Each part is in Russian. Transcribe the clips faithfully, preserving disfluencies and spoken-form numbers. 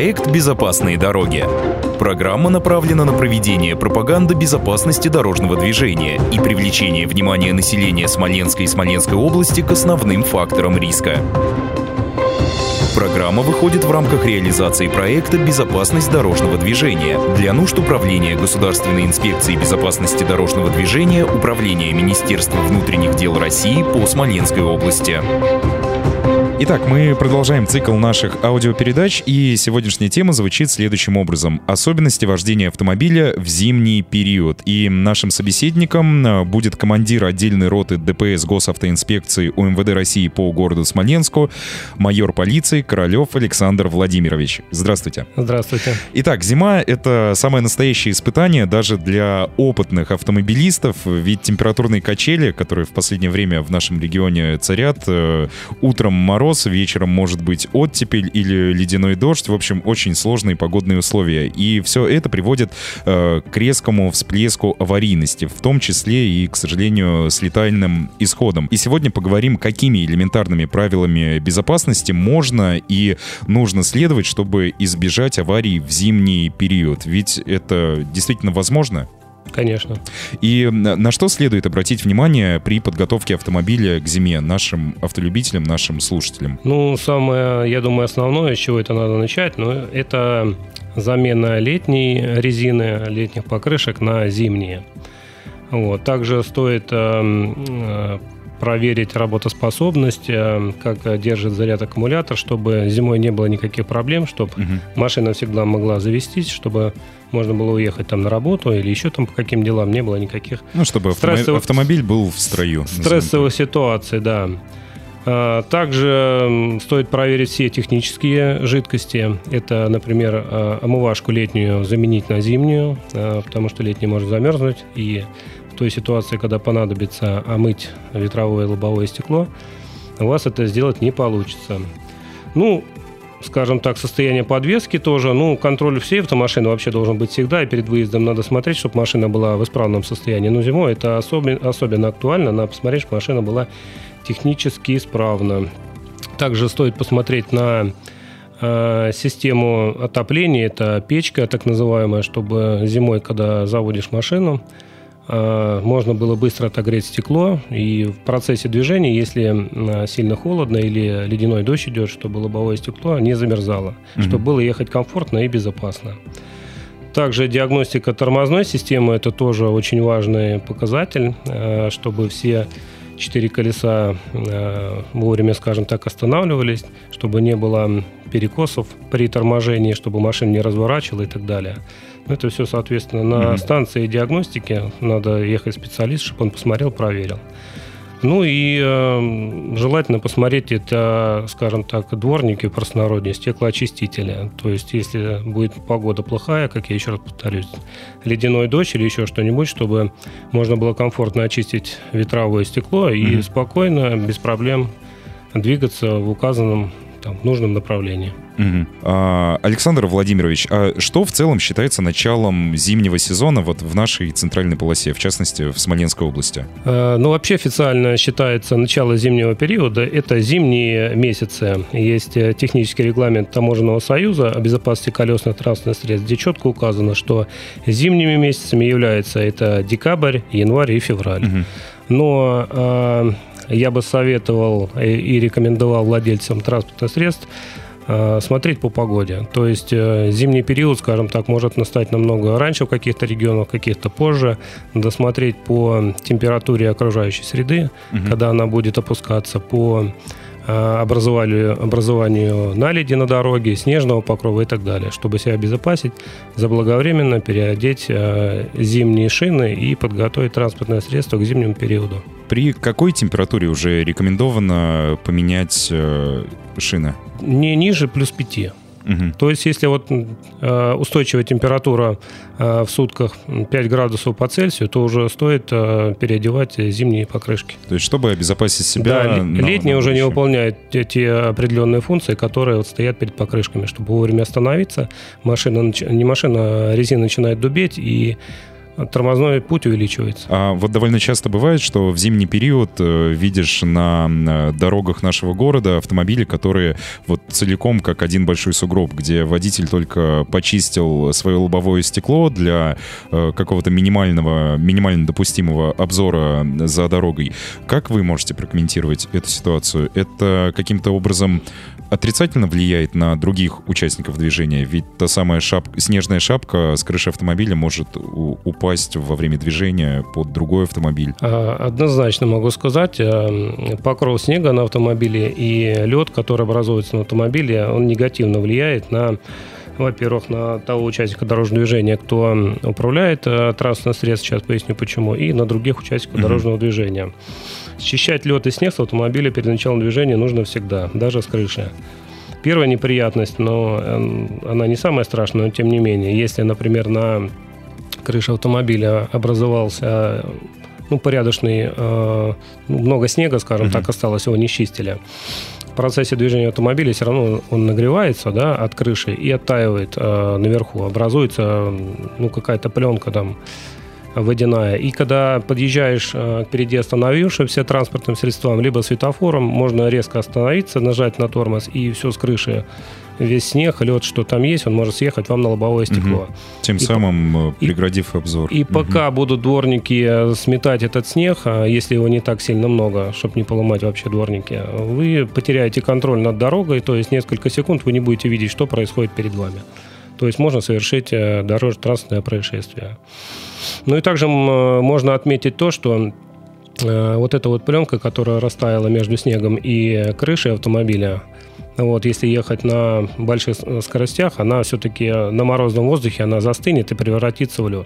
Проект «Безопасные дороги». Программа направлена на проведение пропаганды безопасности дорожного движения и привлечение внимания населения Смоленска и Смоленской области к основным факторам риска. Программа выходит в рамках реализации проекта «Безопасность дорожного движения» для нужд Управления Государственной инспекции безопасности дорожного движения Управления Министерства внутренних дел России по Смоленской области. Итак, мы продолжаем цикл наших аудиопередач, и сегодняшняя тема звучит следующим образом. Особенности вождения автомобиля в зимний период. И нашим собеседником будет командир отдельной роты ДПС Госавтоинспекции УМВД России по городу Смоленску, майор полиции Королев Александр Владимирович. Здравствуйте. Здравствуйте. Итак, зима — это самое настоящее испытание даже для опытных автомобилистов, ведь температурные качели, которые в последнее время в нашем регионе царят, утром мороз, вечером может быть оттепель или ледяной дождь. В общем, очень сложные погодные условия. И все это приводит э, к резкому всплеску аварийности, в том числе и, к сожалению, с летальным исходом. И сегодня поговорим, какими элементарными правилами безопасности можно и нужно следовать, чтобы избежать аварий в зимний период. Ведь это действительно возможно. Конечно. И на что следует обратить внимание при подготовке автомобиля к зиме нашим автолюбителям, нашим слушателям? Ну, самое, я думаю, основное, с чего это надо начать, ну, это замена летней резины, летних покрышек на зимние. Вот. Также стоит э, э, проверить работоспособность, э, как держит заряд аккумулятор, чтобы зимой не было никаких проблем, чтобы угу. машина всегда могла завестись, чтобы можно было уехать там на работу или еще там по каким делам, не было никаких... Ну, чтобы стрессовых... автомобиль был в строю. Стрессовых ситуаций, да. Также стоит проверить все технические жидкости. Это, например, омывашку летнюю заменить на зимнюю, потому что летняя может замерзнуть. И в той ситуации, когда понадобится омыть ветровое и лобовое стекло, у вас это сделать не получится. Ну, скажем так, состояние подвески тоже. Ну, контроль всей автомашины вообще должен быть всегда, и перед выездом надо смотреть, чтобы машина была в исправном состоянии. Но зимой это особенно, особенно актуально. Надо посмотреть, чтобы машина была технически исправна. Также стоит посмотреть на э, систему отопления. Это печка так называемая, чтобы зимой, когда заводишь машину, можно было быстро отогреть стекло, и в процессе движения, если сильно холодно или ледяной дождь идет, чтобы лобовое стекло не замерзало, mm-hmm. чтобы было ехать комфортно и безопасно. Также диагностика тормозной системы – это тоже очень важный показатель, чтобы все четыре колеса вовремя, скажем так, останавливались, чтобы не было перекосов при торможении, чтобы машина не разворачивала и так далее. Это все, соответственно, на mm-hmm. станции диагностики надо ехать специалист, чтобы он посмотрел, проверил. Ну и э, желательно посмотреть это, скажем так, дворники в простонародье, стеклоочистители. То есть, если будет погода плохая, как я еще раз повторюсь, ледяной дождь или еще что-нибудь, чтобы можно было комфортно очистить ветровое стекло и mm-hmm. спокойно, без проблем двигаться в указанном там, нужном направлении. Угу. А, Александр Владимирович, а что в целом считается началом зимнего сезона вот в нашей центральной полосе, в частности, в Смоленской области? А, ну, вообще официально считается начало зимнего периода. Это зимние месяцы. Есть технический регламент Таможенного союза о безопасности колесных транспортных средств, где четко указано, что зимними месяцами являются это декабрь, январь и февраль. Угу. Но а, я бы советовал и рекомендовал владельцам транспортных средств смотреть по погоде. То есть зимний период, скажем так, может настать намного раньше в каких-то регионах, в каких-то позже. Надо смотреть по температуре окружающей среды, угу. когда она будет опускаться, по образованию, образованию наледи на дороге, снежного покрова и так далее, чтобы себя обезопасить, заблаговременно переодеть зимние шины и подготовить транспортное средство к зимнему периоду. При какой температуре уже рекомендовано поменять э, шины? Не ниже плюс пяти. Угу. То есть, если вот э, устойчивая температура э, в сутках пять градусов по Цельсию, то уже стоит э, переодевать зимние покрышки. То есть, чтобы обезопасить себя... Да, летние уже не выполняют те, те определенные функции, которые вот стоят перед покрышками, чтобы вовремя остановиться. Машина, не машина, а резина начинает дубеть, и тормозной путь увеличивается. А вот довольно часто бывает, что в зимний период э, видишь на, на дорогах нашего города автомобили, которые вот целиком как один большой сугроб, где водитель только почистил свое лобовое стекло для э, какого-то минимального, минимально допустимого обзора за дорогой. Как вы можете прокомментировать эту ситуацию? Это каким-то образом отрицательно влияет на других участников движения? Ведь та самая шапка, снежная шапка с крыши автомобиля может у, упасть во время движения под другой автомобиль. Однозначно могу сказать, покров снега на автомобиле и лед, который образуется на автомобиле, он негативно влияет на, во-первых, на того участника дорожного движения, кто управляет транспортным средством, сейчас поясню почему, и на других участников mm-hmm. дорожного движения. Счищать лед и снег с автомобиля перед началом движения нужно всегда, даже с крыши. Первая неприятность, но она не самая страшная, но тем не менее, если, например, на крыше автомобиля образовался ну, порядочный, э, много снега, скажем mm-hmm. так, осталось, его не чистили. В процессе движения автомобиля все равно он нагревается, да, от крыши и оттаивает э, наверху, образуется ну, какая-то пленка там водяная. И когда подъезжаешь э, впереди остановившимся транспортным средствам, либо светофором, можно резко остановиться, нажать на тормоз, и все с крыши, весь снег, лед, что там есть, он может съехать вам на лобовое стекло. Угу. Тем и самым по... преградив обзор. И угу. пока будут дворники сметать этот снег, если его не так сильно много, чтобы не поломать вообще дворники, вы потеряете контроль над дорогой, то есть несколько секунд вы не будете видеть, что происходит перед вами. То есть можно совершить дорожно-транспортное происшествие. Ну и также можно отметить то, что вот эта вот пленка, которая растаяла между снегом и крышей автомобиля, вот, если ехать на больших скоростях, она все-таки на морозном воздухе она застынет и превратится в лед.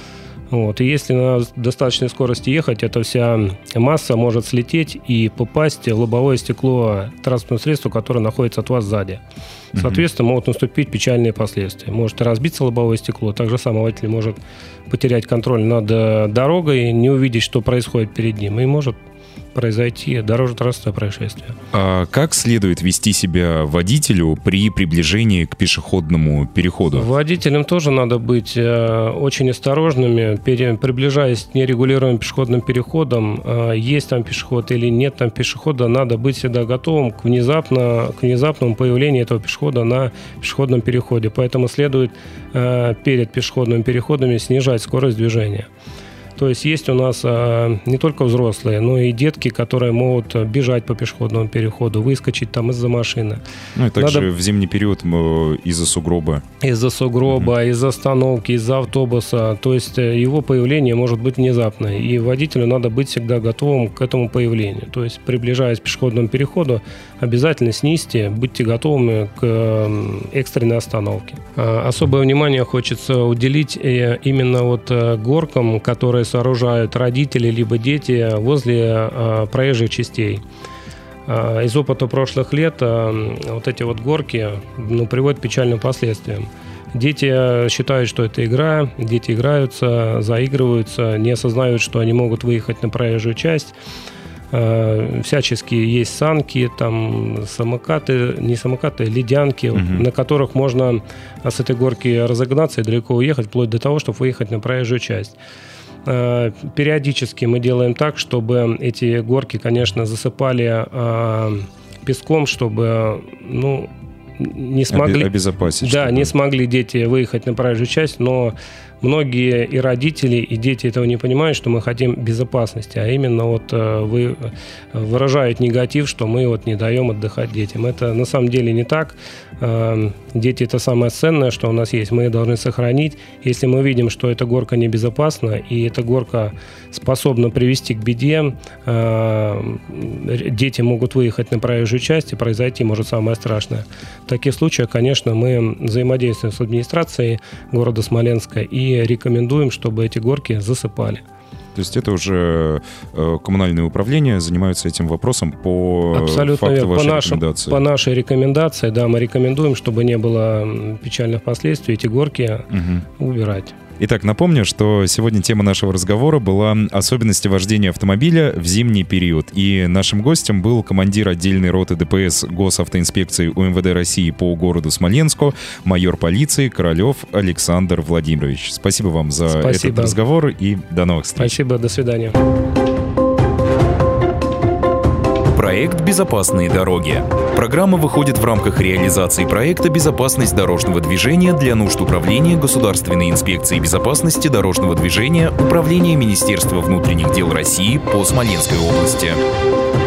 Вот, и если на достаточной скорости ехать, эта вся масса может слететь и попасть в лобовое стекло транспортного средства, которое находится от вас сзади. Соответственно, могут наступить печальные последствия. Может разбиться лобовое стекло, также сам водитель может потерять контроль над дорогой, не увидеть, что происходит перед ним, и может произойти дорожно-транспортное происшествие. А как следует вести себя водителю при приближении к пешеходному переходу? Водителям тоже надо быть э, очень осторожными, пере, приближаясь к нерегулируемым пешеходным переходам. Э, есть там пешеход или нет там пешехода, надо быть всегда готовым к, внезапно, к внезапному появлению этого пешехода на пешеходном переходе. Поэтому следует э, перед пешеходными переходами снижать скорость движения. То есть есть у нас а, не только взрослые, но и детки, которые могут бежать по пешеходному переходу, выскочить там из-за машины. Ну и также Надо... в зимний период из-за сугроба. Из-за сугроба, угу. из-за остановки, из-за автобуса. То есть его появление может быть внезапное. И водителю надо быть всегда готовым к этому появлению. То есть приближаясь к пешеходному переходу, обязательно снизьте, будьте готовыми к экстренной остановке. А, особое внимание хочется уделить именно вот горкам, которые сооружают родители либо дети возле а, проезжих частей. А, из опыта прошлых лет а, вот эти вот горки ну, приводят к печальным последствиям. Дети считают, что это игра, дети играются, заигрываются, не осознают, что они могут выехать на проезжую часть. А, всячески есть санки, там самокаты, не самокаты, ледянки, угу. на которых можно с этой горки разогнаться и далеко уехать, вплоть до того, чтобы выехать на проезжую часть. Периодически мы делаем так, чтобы эти горки, конечно, засыпали э, песком, чтобы ну, не смогли... Обезопасить. Да, чтобы... не смогли дети выехать на проезжую часть, но многие и родители, и дети этого не понимают, что мы хотим безопасности, а именно вот вы выражают негатив, что мы вот не даем отдыхать детям. Это на самом деле не так. Дети – это самое ценное, что у нас есть. Мы их должны сохранить. Если мы видим, что эта горка небезопасна, и эта горка способна привести к беде, дети могут выехать на проезжую часть, и произойти может самое страшное. В таких случаях, конечно, мы взаимодействуем с администрацией города Смоленска и рекомендуем, чтобы эти горки засыпали. То есть это уже э, коммунальное управление занимаются этим вопросом по Абсолютно факту вашей по нашим, рекомендации? По нашей рекомендации, да, мы рекомендуем, чтобы не было печальных последствий, эти горки угу. убирать. Итак, напомню, что сегодня тема нашего разговора была особенности вождения автомобиля в зимний период. И нашим гостем был командир отдельной роты ДПС госавтоинспекции УМВД России по городу Смоленску, майор полиции Королев Александр Владимирович. Спасибо вам за Спасибо. этот разговор и до новых встреч. Спасибо, до свидания. Проект «Безопасные дороги». Программа выходит в рамках реализации проекта «Безопасность дорожного движения» для нужд Управления Государственной инспекции безопасности дорожного движения Управления Министерства внутренних дел России по Смоленской области.